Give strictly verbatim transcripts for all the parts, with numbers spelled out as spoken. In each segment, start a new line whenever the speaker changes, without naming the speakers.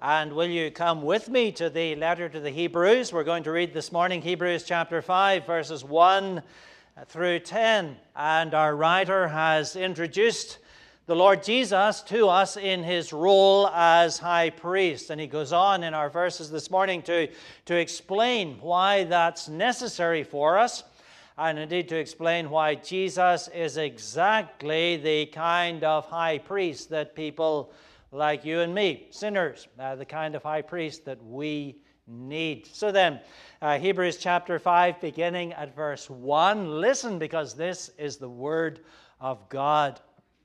And will you come with me to the letter to the Hebrews? We're going to read this morning Hebrews chapter five, verses one through ten. And our writer has introduced the Lord Jesus to us in his role as high priest. And he goes on in our verses this morning to, to explain why that's necessary for us, and indeed to explain why Jesus is exactly the kind of high priest that people like you and me, sinners, uh, the kind of high priest that we need. So then, uh, Hebrews chapter five, beginning at verse one. Listen, because this is the word of God.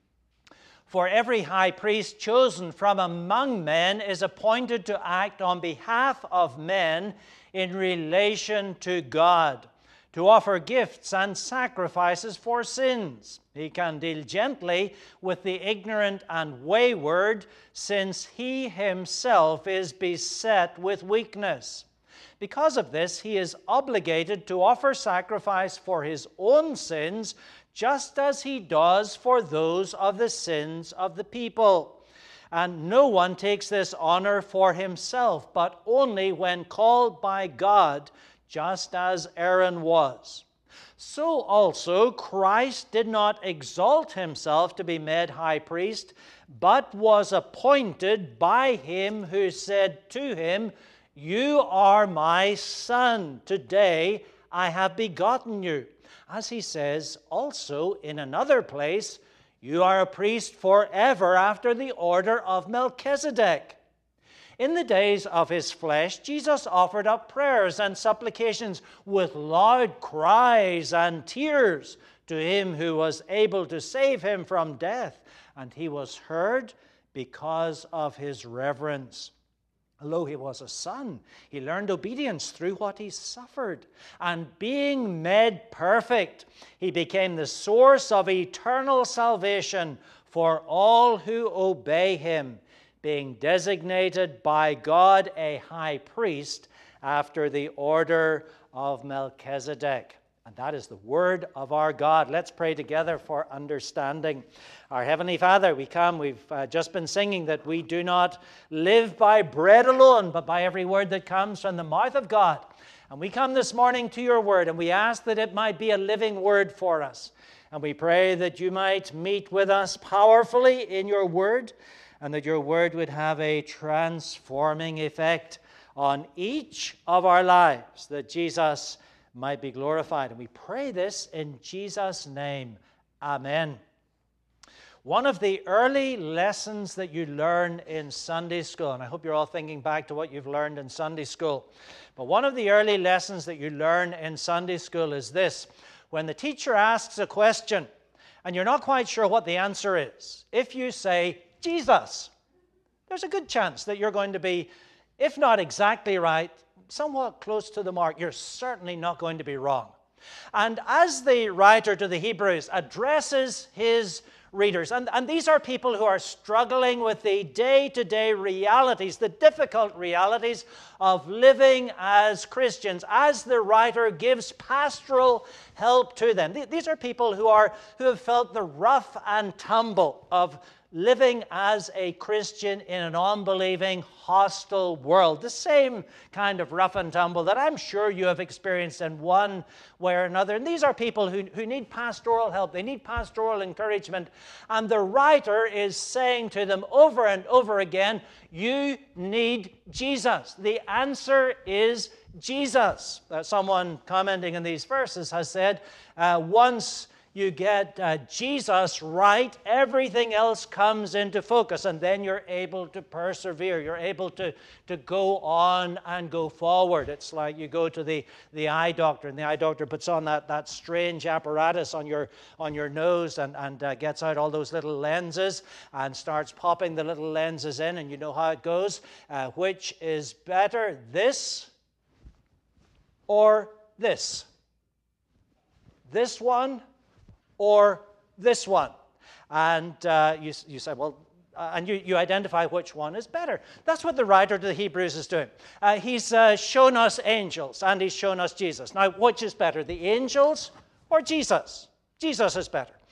For every high priest chosen from among men is appointed to act on behalf of men in relation to God, to offer gifts and sacrifices for sins. He can deal gently with the ignorant and wayward, since he himself is beset with weakness. Because of this, he is obligated to offer sacrifice for his own sins, just as he does for those of the sins of the people. And no one takes this honor for himself, but only when called by God, just as Aaron was. So also Christ did not exalt himself to be made high priest, but was appointed by him who said to him, "You are my son, today I have begotten you." As he says also in another place, "You are a priest forever after the order of Melchizedek." In the days of his flesh, Jesus offered up prayers and supplications with loud cries and tears to him who was able to save him from death, and he was heard because of his reverence. Although he was a son, he learned obedience through what he suffered, and being made perfect, he became the source of eternal salvation for all who obey him, being designated by God a high priest after the order of Melchizedek. And that is the word of our God. Let's pray together for understanding. Our Heavenly Father, we come, we've uh, just been singing that we do not live by bread alone, but by every word that comes from the mouth of God. And we come this morning to your word, and we ask that it might be a living word for us. And we pray that you might meet with us powerfully in your word, and that your word would have a transforming effect on each of our lives, that Jesus might be glorified. And we pray this in Jesus' name. Amen. One of the early lessons that you learn in Sunday school, and I hope you're all thinking back to what you've learned in Sunday school, but one of the early lessons that you learn in Sunday school is this: when the teacher asks a question and you're not quite sure what the answer is, if you say, "Jesus," there's a good chance that you're going to be, if not exactly right, somewhat close to the mark. You're certainly not going to be wrong. And as the writer to the Hebrews addresses his readers, and, and these are people who are struggling with the day-to-day realities, the difficult realities of living as Christians, as the writer gives pastoral help to them. These are people who are who have felt the rough and tumble of living as a Christian in an unbelieving, hostile world. The same kind of rough and tumble that I'm sure you have experienced in one way or another. And these are people who, who need pastoral help. They need pastoral encouragement. And the writer is saying to them over and over again, you need Jesus. The answer is Jesus. Uh, someone commenting on these verses has said, uh, once you get uh, Jesus right, everything else comes into focus, and then you're able to persevere. You're able to, to go on and go forward. It's like you go to the, the eye doctor, and the eye doctor puts on that, that strange apparatus on your, on your nose and, and uh, gets out all those little lenses and starts popping the little lenses in, and you know how it goes. Uh, which is better, this or this? This one or this one? And uh, you, you say, well, uh, and you, you identify which one is better. That's what the writer to the Hebrews is doing. Uh, he's uh, shown us angels, and he's shown us Jesus. Now, which is better, the angels or Jesus? Jesus is better.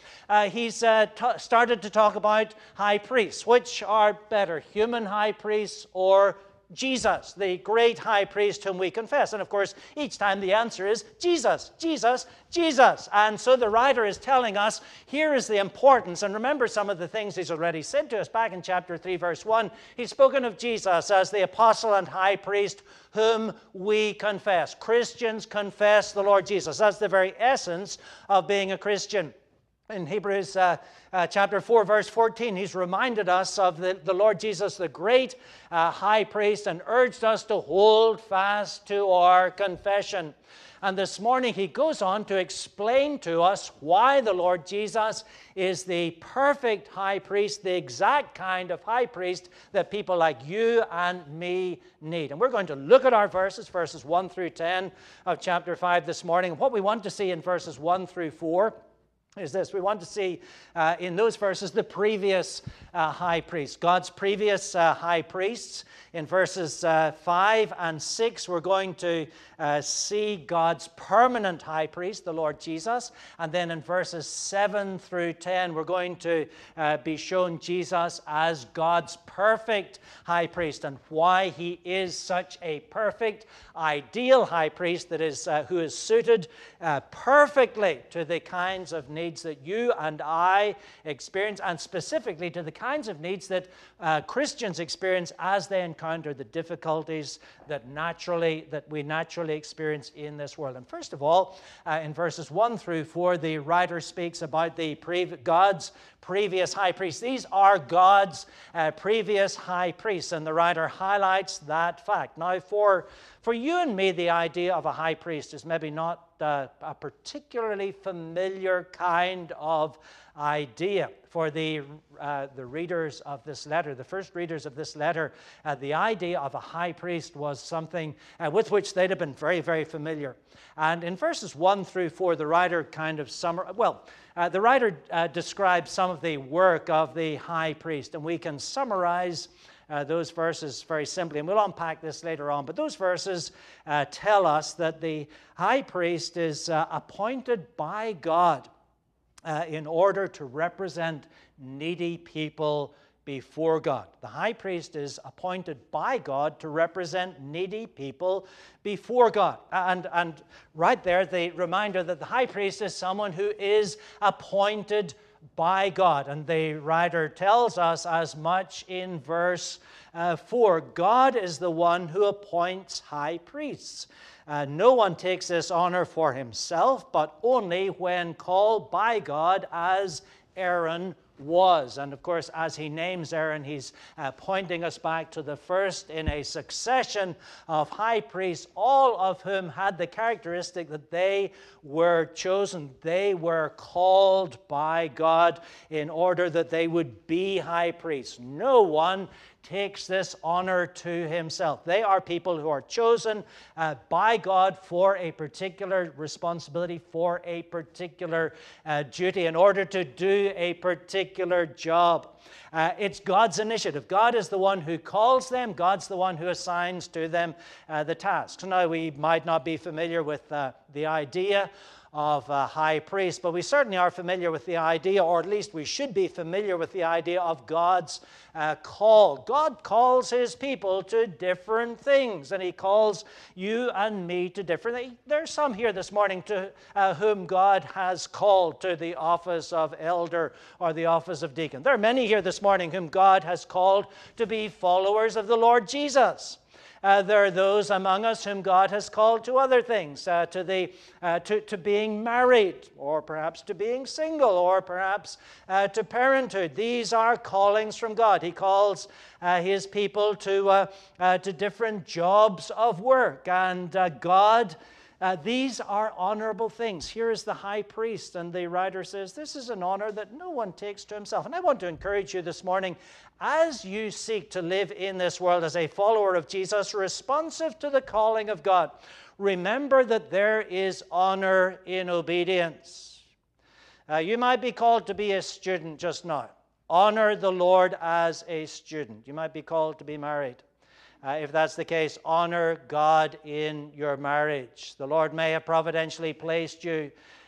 Uh, he's uh, t- started to talk about high priests. Which are better, human high priests or Jesus, the great high priest whom we confess? And of course, each time the answer is Jesus, Jesus, Jesus. And so the writer is telling us, here is the importance. And remember some of the things he's already said to us back in chapter three, verse one. He's spoken of Jesus as the apostle and high priest whom we confess. Christians confess the Lord Jesus. That's the very essence of being a Christian. In Hebrews uh, uh, chapter four, verse fourteen, he's reminded us of the, the Lord Jesus, the great uh, high priest, and urged us to hold fast to our confession. And this morning he goes on to explain to us why the Lord Jesus is the perfect high priest, the exact kind of high priest that people like you and me need. And we're going to look at our verses, verses one through ten of chapter five this morning. What we want to see in verses one through four is this. We want to see uh, in those verses the previous uh, high priest, God's previous uh, high priests. In verses uh, five and six, we're going to uh, see God's permanent high priest, the Lord Jesus. And then in verses seven through ten, we're going to uh, be shown Jesus as God's perfect high priest and why he is such a perfect, ideal high priest that is uh, who is suited uh, perfectly to the kinds of needs that you and I experience, and specifically to the kinds of needs that uh, Christians experience as they encounter the difficulties that naturally that we naturally experience in this world. And first of all, uh, in verses one through four, the writer speaks about the pre- God's previous high priests. These are God's uh, previous high priests, and the writer highlights that fact. Now, for for you and me, the idea of a high priest is maybe not uh, a particularly familiar kind of idea. For the uh, the readers of this letter, the first readers of this letter, uh, the idea of a high priest was something uh, with which they'd have been very, very familiar. And in verses one through four, the writer kind of summar well, uh, the writer uh, describes some of the work of the high priest, and we can summarize uh, those verses very simply, and we'll unpack this later on. But those verses uh, tell us that the high priest is uh, appointed by God Uh, in order to represent needy people before God. The high priest is appointed by God to represent needy people before God. And, and right there, the reminder that the high priest is someone who is appointed by God. And the writer tells us as much in verse uh, four. God is the one who appoints high priests. Uh, no one takes this honor for himself, but only when called by God, as Aaron was. And of course, as he names Aaron, he's uh, pointing us back to the first in a succession of high priests, all of whom had the characteristic that they were chosen. They were called by God in order that they would be high priests. No one takes this honor to himself. They are people who are chosen uh, by God for a particular responsibility, for a particular uh, duty, in order to do a particular job. Uh, it's God's initiative. God is the one who calls them. God's the one who assigns to them uh, the tasks. Now, we might not be familiar with uh, the idea of a high priest, but we certainly are familiar with the idea, or at least we should be familiar with the idea of God's uh, call. God calls his people to different things, and he calls you and me to different things. There's some here this morning to uh, whom God has called to the office of elder or the office of deacon. There are many here this morning whom God has called to be followers of the Lord Jesus. Uh, there are those among us whom God has called to other things, uh, to the uh, to, to being married, or perhaps to being single, or perhaps uh, to parenthood. These are callings from God. He calls uh, his people to uh, uh, to different jobs of work, and uh, God. Uh, these are honorable things. Here is the high priest, and the writer says this is an honor that no one takes to himself. And I want to encourage you this morning, as you seek to live in this world as a follower of Jesus, responsive to the calling of God, remember that there is honor in obedience. Uh, you might be called to be a student just now. Honor the Lord as a student. You might be called to be married. Uh, if that's the case, honor God in your marriage. The Lord may have providentially placed you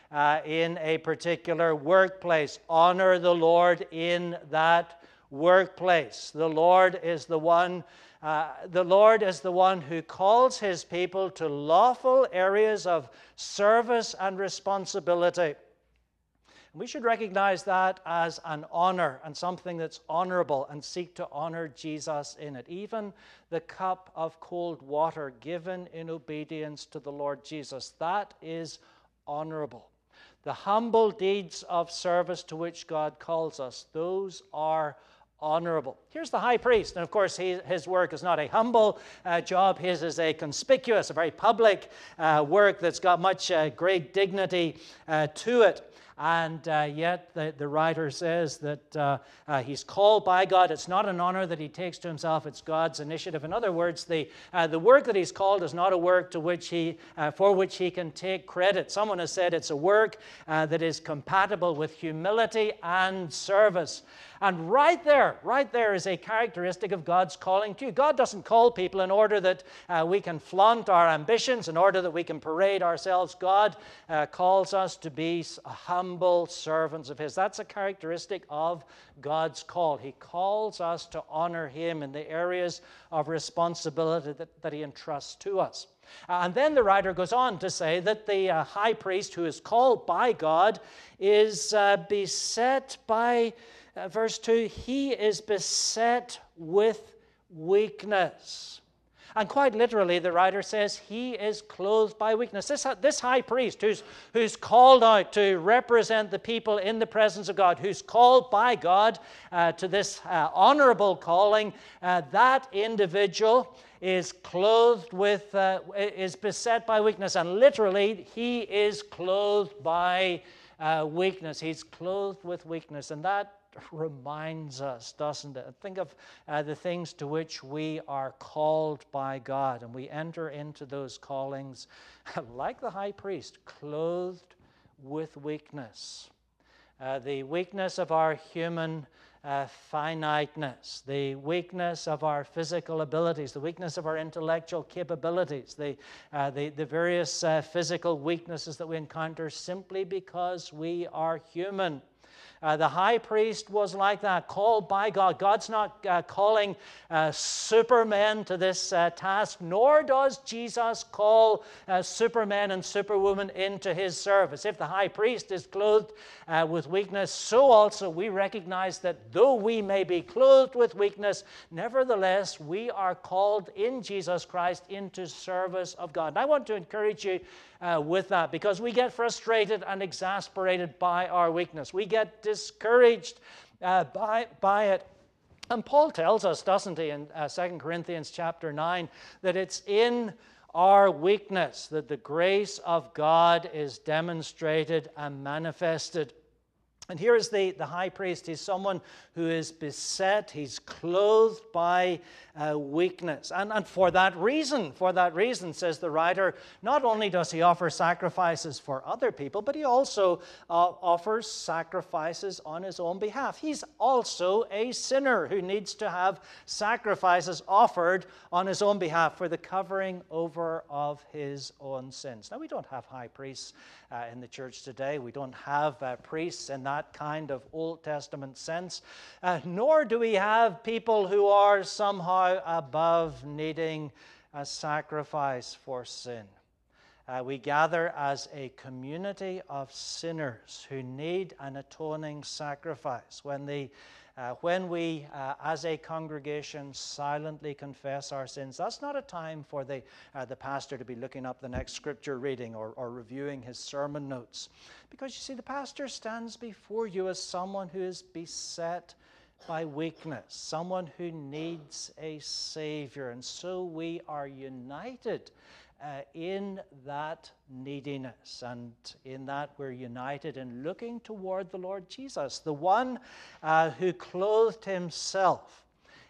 uh, in a particular workplace. Honor the Lord in that workplace. The Lord is the one Uh, the Lord is the one who calls his people to lawful areas of service and responsibility. And we should recognize that as an honor and something that's honorable, and seek to honor Jesus in it. Even the cup of cold water given in obedience to the Lord Jesus, that is honorable. The humble deeds of service to which God calls us, those are honorable. Here's the high priest, and of course he, his work is not a humble uh, job. His is a conspicuous, a very public uh, work that's got much uh, great dignity uh, to it. And uh, yet the, the writer says that uh, uh, he's called by God. It's not an honor that he takes to himself. It's God's initiative. In other words, the, uh, the work that he's called is not a work to which he, uh, for which he can take credit. Someone has said it's a work uh, that is compatible with humility and service. And right there, right there is a characteristic of God's calling to you. God doesn't call people in order that uh, we can flaunt our ambitions, in order that we can parade ourselves. God uh, calls us to be humble servants of his. That's a characteristic of God's call. He calls us to honor him in the areas of responsibility that, that he entrusts to us. Uh, and then the writer goes on to say that the uh, high priest who is called by God is uh, beset by Uh, verse two, he is beset with weakness. And quite literally, the writer says he is clothed by weakness. This, this high priest who's, who's called out to represent the people in the presence of God, who's called by God uh, to this uh, honorable calling, uh, that individual is clothed with, uh, is beset by weakness. And literally, he is clothed by uh, weakness. He's clothed with weakness. And that reminds us, doesn't it? Think of uh, the things to which we are called by God, and we enter into those callings like the high priest, clothed with weakness. Uh, the weakness of our human uh, finiteness, the weakness of our physical abilities, the weakness of our intellectual capabilities, the, uh, the, the various uh, physical weaknesses that we encounter simply because we are human. Uh, the high priest was like that, called by God. God's not uh, calling uh, supermen to this uh, task, nor does Jesus call uh, supermen and superwomen into his service. If the high priest is clothed uh, with weakness, so also we recognize that though we may be clothed with weakness, nevertheless we are called in Jesus Christ into service of God. And I want to encourage you Uh, with that, because we get frustrated and exasperated by our weakness. We get discouraged uh, by, by it. And Paul tells us, doesn't he, in uh, Second Corinthians chapter nine, that it's in our weakness that the grace of God is demonstrated and manifested. And here is the, the high priest. He's someone who is beset. He's clothed by uh, weakness. And, and for that reason, for that reason, says the writer, not only does he offer sacrifices for other people, but he also uh, offers sacrifices on his own behalf. He's also a sinner who needs to have sacrifices offered on his own behalf for the covering over of his own sins. Now, we don't have high priests uh, in the church today. We don't have uh, priests in that kind of Old Testament sense, uh, nor do we have people who are somehow above needing a sacrifice for sin. Uh, we gather as a community of sinners who need an atoning sacrifice. When the Uh, when we, uh, as a congregation, silently confess our sins, that's not a time for the, uh, the pastor to be looking up the next scripture reading or, or reviewing his sermon notes. Because you see, the pastor stands before you as someone who is beset by weakness, someone who needs a Savior. And so we are united Uh, in that neediness, and in that we're united in looking toward the Lord Jesus, the one uh, who clothed himself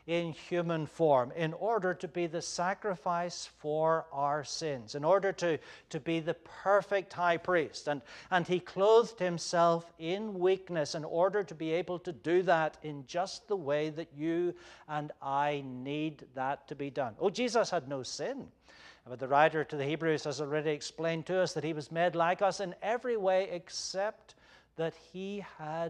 in human form in order to be the sacrifice for our sins, in order to, to be the perfect high priest. And, and he clothed himself in weakness in order to be able to do that in just the way that you and I need that to be done. Oh, Jesus had no sin. But the writer to the Hebrews has already explained to us that he was made like us in every way except that he had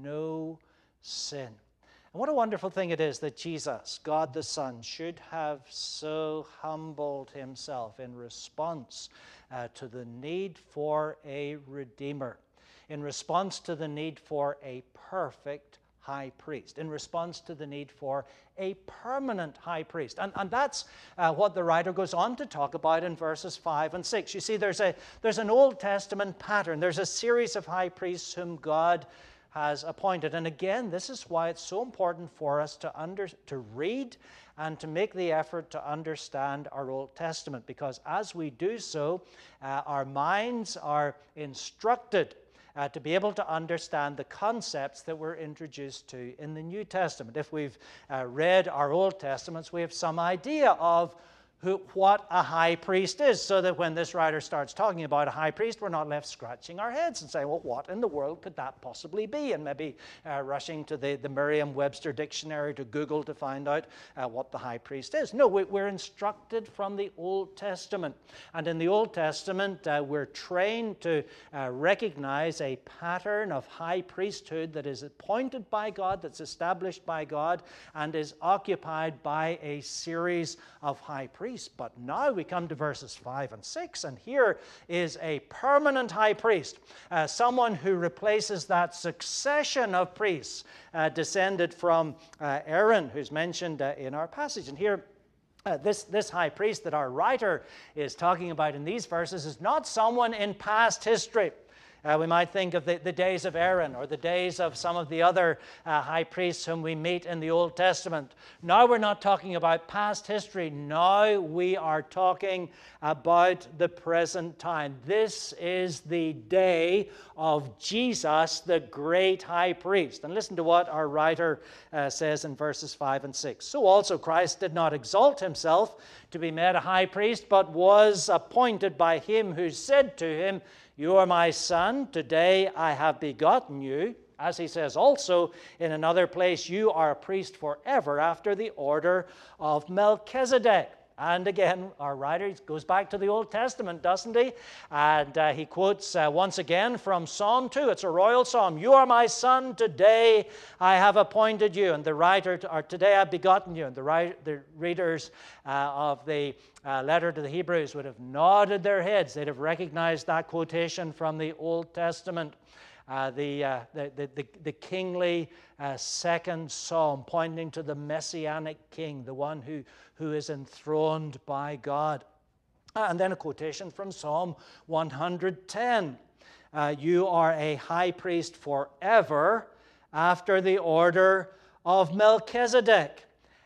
no sin. And what a wonderful thing it is that Jesus, God the Son, should have so humbled himself in response uh, to the need for a Redeemer, in response to the need for a perfect high priest, in response to the need for a permanent high priest. And, and that's uh, what the writer goes on to talk about in verses five and six. You see, there's, a, there's an Old Testament pattern. There's a series of high priests whom God has appointed. And again, this is why it's so important for us to, under, to read and to make the effort to understand our Old Testament, because as we do so, uh, our minds are instructed Uh, to be able to understand the concepts that we're introduced to in the New Testament. If we've uh, read our Old Testaments, we have some idea of who, what a high priest is, so that when this writer starts talking about a high priest, we're not left scratching our heads and saying, well, what in the world could that possibly be? And maybe uh, rushing to the, the Merriam-Webster dictionary to Google to find out uh, what the high priest is. No, we, we're instructed from the Old Testament. And in the Old Testament, uh, we're trained to uh, recognize a pattern of high priesthood that is appointed by God, that's established by God, and is occupied by a series of high priests. But now we come to verses five and six, and here is a permanent high priest, uh, someone who replaces that succession of priests uh, descended from uh, Aaron, who's mentioned uh, in our passage. And here, uh, this, this high priest that our writer is talking about in these verses is not someone in past history. Uh, we might think of the, the days of Aaron or the days of some of the other uh, high priests whom we meet in the Old Testament. Now we're not talking about past history. Now we are talking about the present time. This is the day of Jesus, the great high priest. And listen to what our writer uh, says in verses five and six. So also Christ did not exalt himself to be made a high priest, but was appointed by him who said to him, "You are my son, today I have begotten you." As he says also in another place, "You are a priest forever after the order of Melchizedek." And again, our writer goes back to the Old Testament, doesn't he? And uh, he quotes uh, once again from Psalm two. It's a royal psalm. "You are my son, today I have appointed you." And the writer, or "Today I have begotten you." And the, writer, the readers uh, of the uh, letter to the Hebrews would have nodded their heads. They'd have recognized that quotation from the Old Testament. Uh, the, uh, the, the, the, the kingly uh, second psalm pointing to the messianic king, the one who, who is enthroned by God. Uh, and then a quotation from Psalm one hundred ten. Uh, "You are a high priest forever after the order of Melchizedek."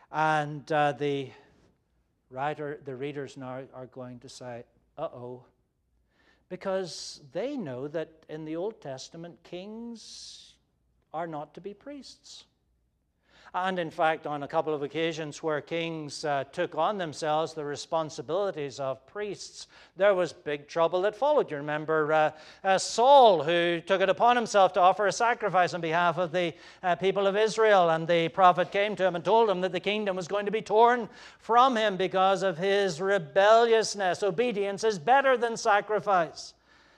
And uh, the writer, the readers now are going to say, uh-oh. Because they know that in the Old Testament, kings are not to be priests. And in fact, on a couple of occasions where kings uh, took on themselves the responsibilities of priests, there was big trouble that followed. You remember uh, uh, Saul, who took it upon himself to offer a sacrifice on behalf of the uh, people of Israel, and the prophet came to him and told him that the kingdom was going to be torn from him because of his rebelliousness. Obedience is better than sacrifice.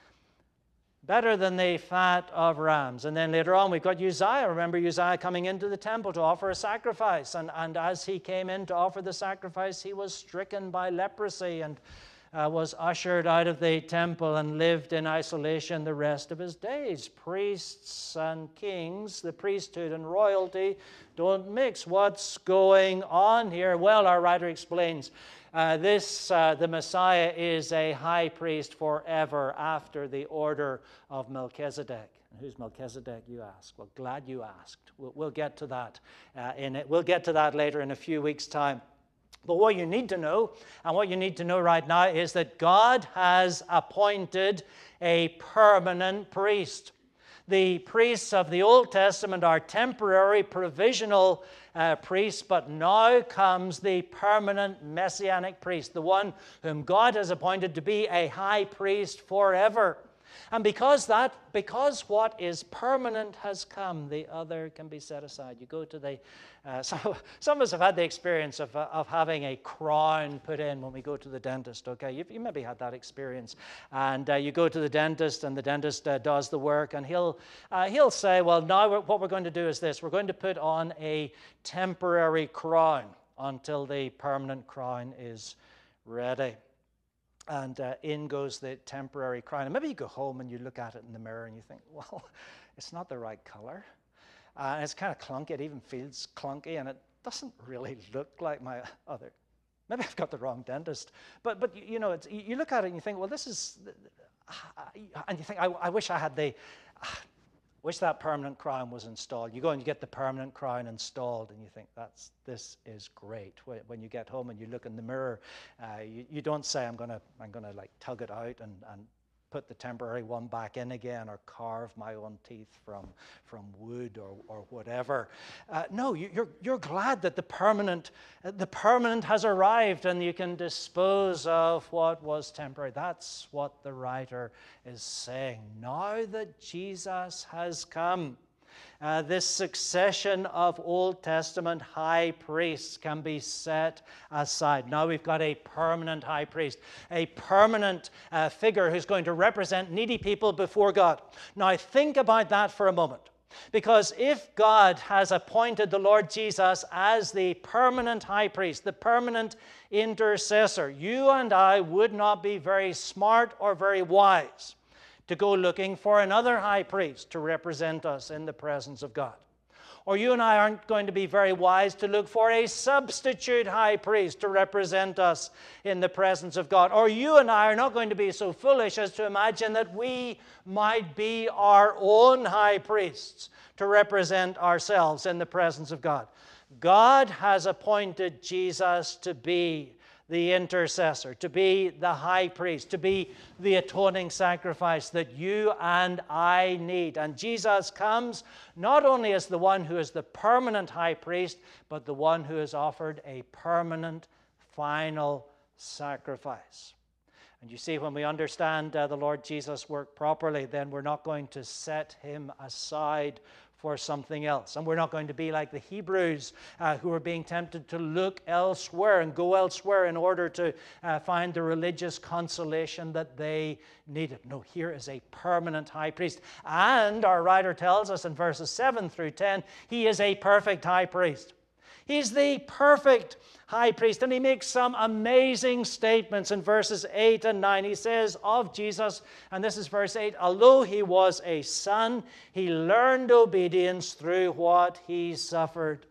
Better than the fat of rams. And then later on, we've got Uzziah. Remember Uzziah coming into the temple to offer a sacrifice. And, and as he came in to offer the sacrifice, he was stricken by leprosy and uh, was ushered out of the temple and lived in isolation the rest of his days. Priests and kings, the priesthood and royalty, don't mix. What's going on here? Well, our writer explains. Uh, this, uh, the Messiah, is a high priest forever after the order of Melchizedek. And who's Melchizedek, you ask? Well, glad you asked. We'll, we'll get to that uh, in it. We'll get to that later in a few weeks' time. But what you need to know, and what you need to know right now, is that God has appointed a permanent priest. The priests of the Old Testament are temporary, provisional uh, priests, but now comes the permanent messianic priest, the one whom God has appointed to be a high priest forever. And because that, because what is permanent has come, the other can be set aside. You go to the, uh, some, some of us have had the experience of, uh, of having a crown put in when we go to the dentist, okay? You've, you maybe had that experience. And uh, you go to the dentist, and the dentist uh, does the work, and he'll, uh, he'll say, well, now we're, what we're going to do is this. We're going to put on a temporary crown until the permanent crown is ready. And uh, in goes the temporary crown. And maybe you go home and you look at it in the mirror and you think, well, it's not the right color. Uh, it's kind of clunky. It even feels clunky, and it doesn't really look like my other. Maybe I've got the wrong dentist. But, but you know, it's, you look at it and you think, well, this is, and you think, I, I wish I had the, wish that permanent crown was installed. You go and you get the permanent crown installed, and you think, that's this is great. When you get home and you look in the mirror, uh, you, you don't say, I'm gonna I'm gonna like tug it out and, and put the temporary one back in again, or carve my own teeth from from wood or or whatever. Uh, no, you, you're you're glad that the permanent uh, the permanent has arrived, and you can dispose of what was temporary. That's what the writer is saying. Now that Jesus has come, Uh, this succession of Old Testament high priests can be set aside. Now we've got a permanent high priest, a permanent uh, figure who's going to represent needy people before God. Now think about that for a moment. Because if God has appointed the Lord Jesus as the permanent high priest, the permanent intercessor, you and I would not be very smart or very wise to go looking for another high priest to represent us in the presence of God. Or you and I aren't going to be very wise to look for a substitute high priest to represent us in the presence of God. Or you and I are not going to be so foolish as to imagine that we might be our own high priests to represent ourselves in the presence of God. God has appointed Jesus to be the intercessor, to be the high priest, to be the atoning sacrifice that you and I need. And Jesus comes not only as the one who is the permanent high priest, but the one who has offered a permanent, final sacrifice. And you see, when we understand uh, the Lord Jesus' work properly, then we're not going to set him aside for something else. And we're not going to be like the Hebrews uh, who are being tempted to look elsewhere and go elsewhere in order to uh, find the religious consolation that they needed. No, here is a permanent high priest. And our writer tells us in verses seven through ten, he is a perfect high priest. He's the perfect high priest, and he makes some amazing statements in verses eight and nine. He says of Jesus, and this is verse eight, although he was a son, he learned obedience through what he suffered.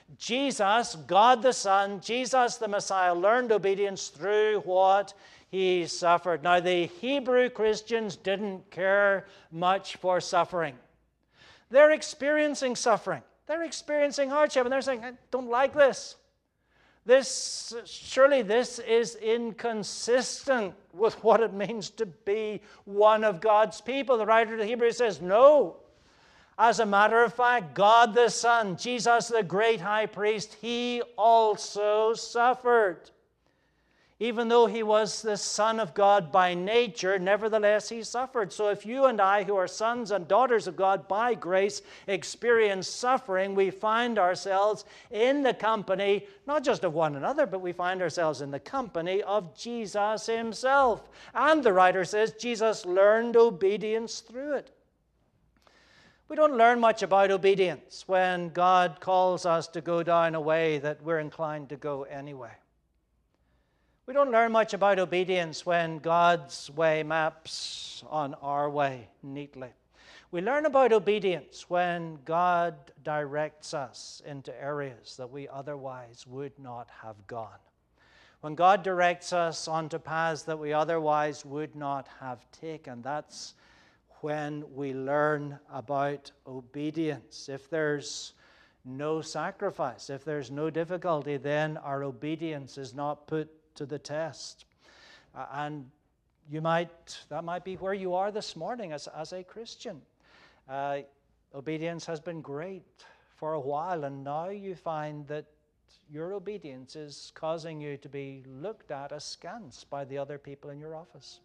Jesus, God the Son, Jesus the Messiah, learned obedience through what he suffered. Now, the Hebrew Christians didn't care much for suffering. They're experiencing suffering. They're experiencing hardship, and they're saying, I don't like this. This, surely this is inconsistent with what it means to be one of God's people. The writer of the Hebrews says, no. As a matter of fact, God the Son, Jesus the great high priest, he also suffered. Even though he was the Son of God by nature, nevertheless he suffered. So if you and I, who are sons and daughters of God by grace, experience suffering, we find ourselves in the company, not just of one another, but we find ourselves in the company of Jesus himself. And the writer says Jesus learned obedience through it. We don't learn much about obedience when God calls us to go down a way that we're inclined to go anyway. We don't learn much about obedience when God's way maps on our way neatly. We learn about obedience when God directs us into areas that we otherwise would not have gone. When God directs us onto paths that we otherwise would not have taken, that's when we learn about obedience. If there's no sacrifice, if there's no difficulty, then our obedience is not put to the test. Uh, and you might, that might be where you are this morning as, as a Christian. Uh, obedience has been great for a while, and now you find that your obedience is causing you to be looked at askance by the other people in your office.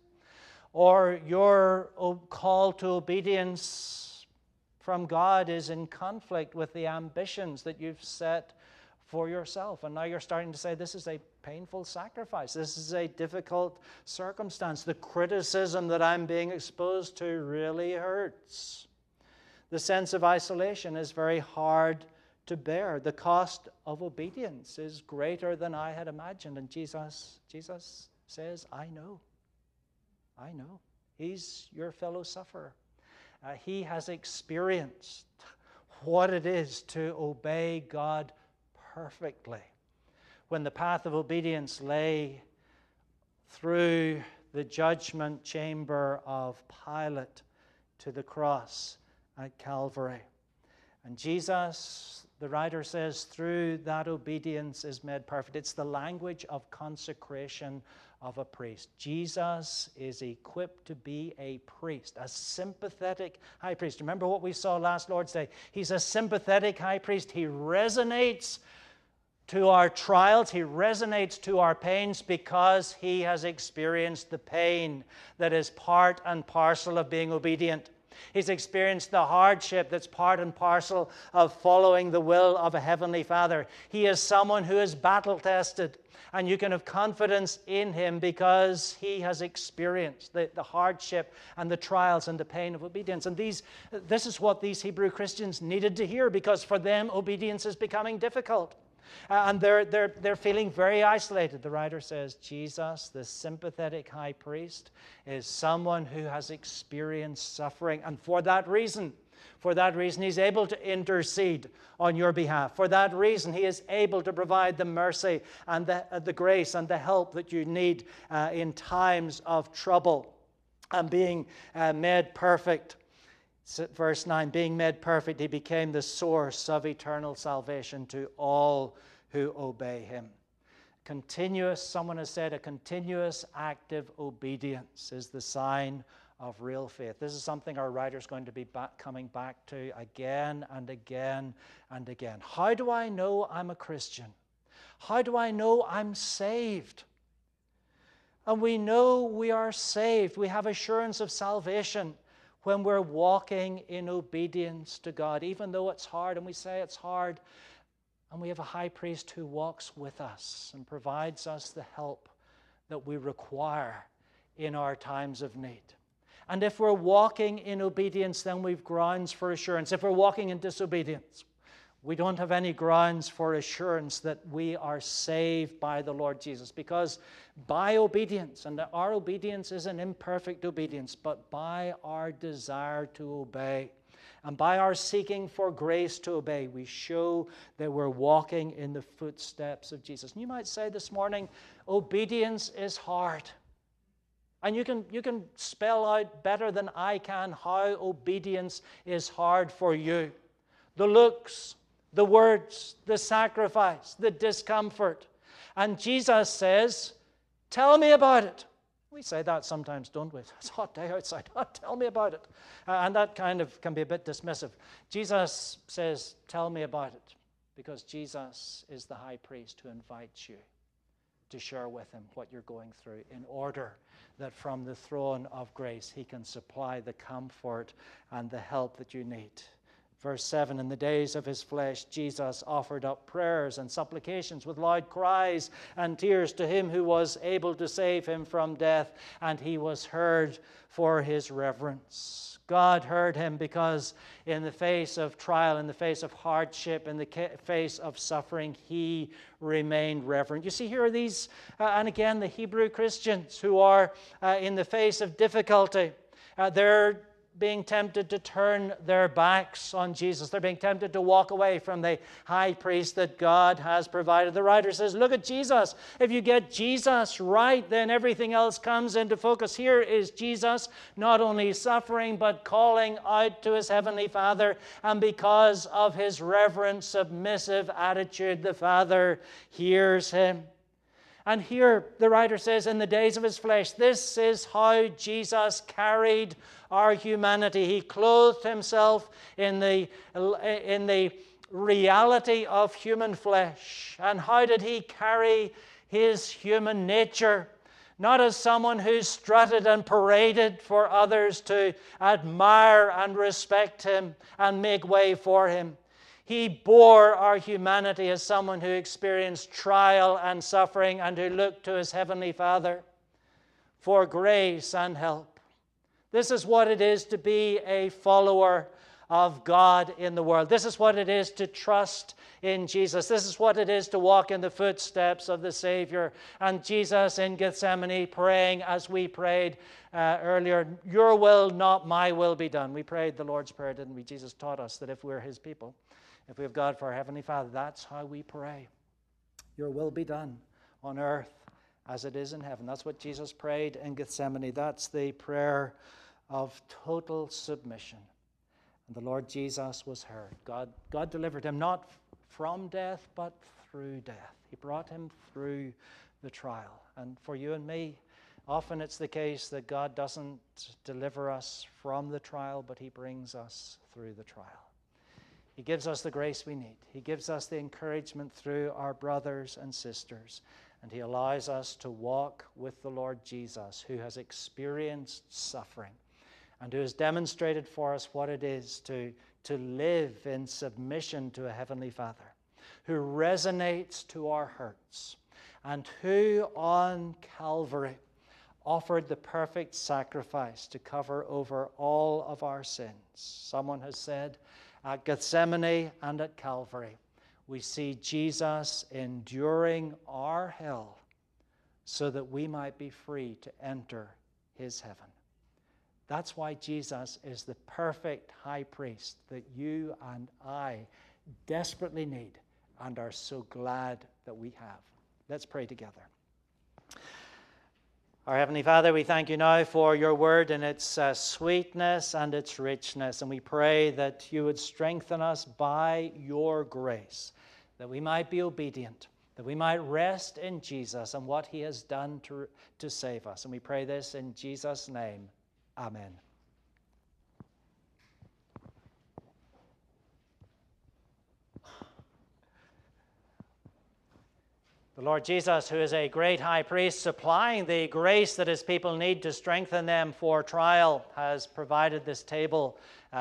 Or your call to obedience from God is in conflict with the ambitions that you've set for yourself. And now you're starting to say, this is a painful sacrifice. This is a difficult circumstance. The criticism that I'm being exposed to really hurts. The sense of isolation is very hard to bear. The cost of obedience is greater than I had imagined. And Jesus, Jesus says, I know. I know. He's your fellow sufferer. Uh, he has experienced what it is to obey God perfectly. When the path of obedience lay through the judgment chamber of Pilate to the cross at Calvary. And Jesus, the writer says, through that obedience is made perfect. It's the language of consecration of a priest. Jesus is equipped to be a priest, a sympathetic high priest. Remember what we saw last Lord's Day? He's a sympathetic high priest. He resonates to our trials. He resonates to our pains because he has experienced the pain that is part and parcel of being obedient. He's experienced the hardship that's part and parcel of following the will of a heavenly Father. He is someone who is battle-tested, and you can have confidence in him because he has experienced the, the hardship and the trials and the pain of obedience. And these, this is what these Hebrew Christians needed to hear, because for them, obedience is becoming difficult. Uh, and they're, they're, they're feeling very isolated. The writer says, Jesus, the sympathetic high priest, is someone who has experienced suffering. And for that reason, for that reason, he's able to intercede on your behalf. For that reason, he is able to provide the mercy and the, uh, the grace and the help that you need uh, in times of trouble and being uh, made perfect. Verse nine, being made perfect, he became the source of eternal salvation to all who obey him. Continuous, someone has said, a continuous active obedience is the sign of real faith. This is something our writer's going to be back, coming back to again and again and again. How do I know I'm a Christian? How do I know I'm saved? And we know we are saved. We have assurance of salvation when we're walking in obedience to God, even though it's hard, and we say it's hard, and we have a high priest who walks with us and provides us the help that we require in our times of need. And if we're walking in obedience, then we've grounds for assurance. If we're walking in disobedience, we don't have any grounds for assurance that we are saved by the Lord Jesus, because by obedience, and our obedience is an imperfect obedience, but by our desire to obey and by our seeking for grace to obey, we show that we're walking in the footsteps of Jesus. And you might say this morning, obedience is hard. And you can, you can spell out better than I can how obedience is hard for you. The looks, the words, the sacrifice, the discomfort. And Jesus says, tell me about it. We say that sometimes, don't we? It's a hot day outside. Oh, tell me about it. Uh, and that kind of can be a bit dismissive. Jesus says, tell me about it, because Jesus is the high priest who invites you to share with him what you're going through, in order that from the throne of grace he can supply the comfort and the help that you need. Verse seven, in the days of his flesh, Jesus offered up prayers and supplications with loud cries and tears to him who was able to save him from death, and he was heard for his reverence. God heard him because in the face of trial, in the face of hardship, in the face of suffering, he remained reverent. You see, here are these, uh, and again, the Hebrew Christians who are uh, in the face of difficulty. Uh, they're being tempted to turn their backs on Jesus. They're being tempted to walk away from the high priest that God has provided. The writer says, look at Jesus. If you get Jesus right, then everything else comes into focus. Here is Jesus not only suffering, but calling out to his heavenly Father. And because of his reverent, submissive attitude, the Father hears him. And here the writer says, in the days of his flesh, this is how Jesus carried our humanity. He clothed himself in the, in the reality of human flesh. And how did he carry his human nature? Not as someone who strutted and paraded for others to admire and respect him and make way for him. He bore our humanity as someone who experienced trial and suffering and who looked to his heavenly Father for grace and help. This is what it is to be a follower of God in the world. This is what it is to trust in Jesus. This is what it is to walk in the footsteps of the Savior. And Jesus in Gethsemane praying as we prayed uh, earlier, your will, not my will, be done. We prayed the Lord's Prayer, didn't we? Jesus taught us that if we're his people, if we have God for our Heavenly Father, that's how we pray. Your will be done on earth as it is in heaven. That's what Jesus prayed in Gethsemane. That's the prayer of total submission. And the Lord Jesus was heard. God, God delivered him not from death, but through death. He brought him through the trial. And for you and me, often it's the case that God doesn't deliver us from the trial, but he brings us through the trial. He gives us the grace we need. He gives us the encouragement through our brothers and sisters. And he allows us to walk with the Lord Jesus, who has experienced suffering and who has demonstrated for us what it is to, to live in submission to a Heavenly Father, who resonates to our hurts, and who on Calvary offered the perfect sacrifice to cover over all of our sins. Someone has said, at Gethsemane and at Calvary, we see Jesus enduring our hell so that we might be free to enter his heaven. That's why Jesus is the perfect high priest that you and I desperately need and are so glad that we have. Let's pray together. Our Heavenly Father, we thank you now for your word and its uh, sweetness and its richness. And we pray that you would strengthen us by your grace, that we might be obedient, that we might rest in Jesus and what he has done to, to save us. And we pray this in Jesus' name. Amen. The Lord Jesus, who is a great high priest, supplying the grace that his people need to strengthen them for trial, has provided this table